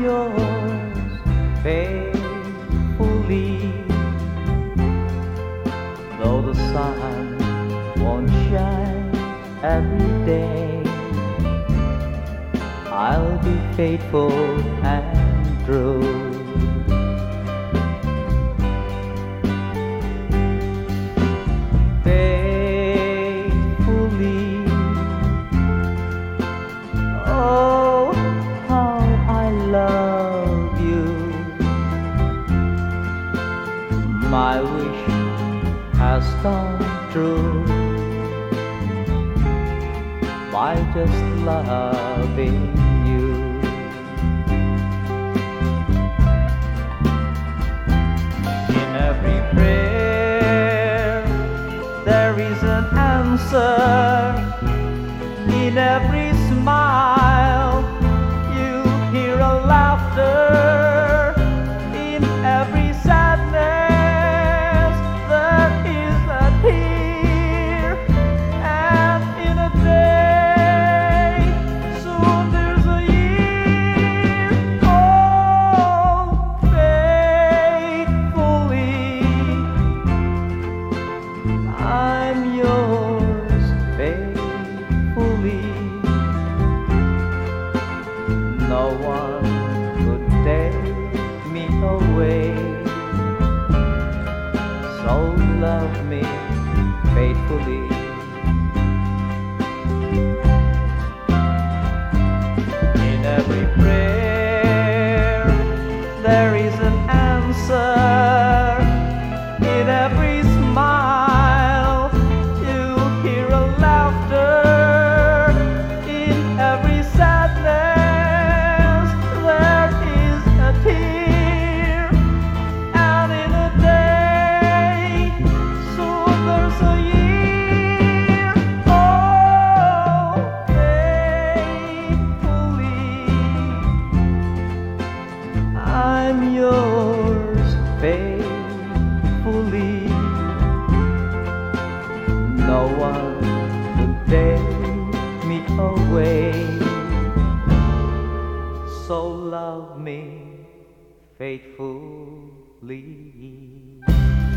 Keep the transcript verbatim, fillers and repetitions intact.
yours faithfully. Though the sun won't shine every day, I'll be faithful and true. My wish has come true by just loving you. In every prayer there is an answer. In every smile you hear a laughter. In every sadness I'm yours faithfully. No one could take me away. So love me faithfully. In every prayer there is an answer. In every smile you hear a laughter. In every sadness there is a tear. And in a day soon there's a year. Oh, faithfully I'm yours faithfully. No one could take me away. So love me faithfully.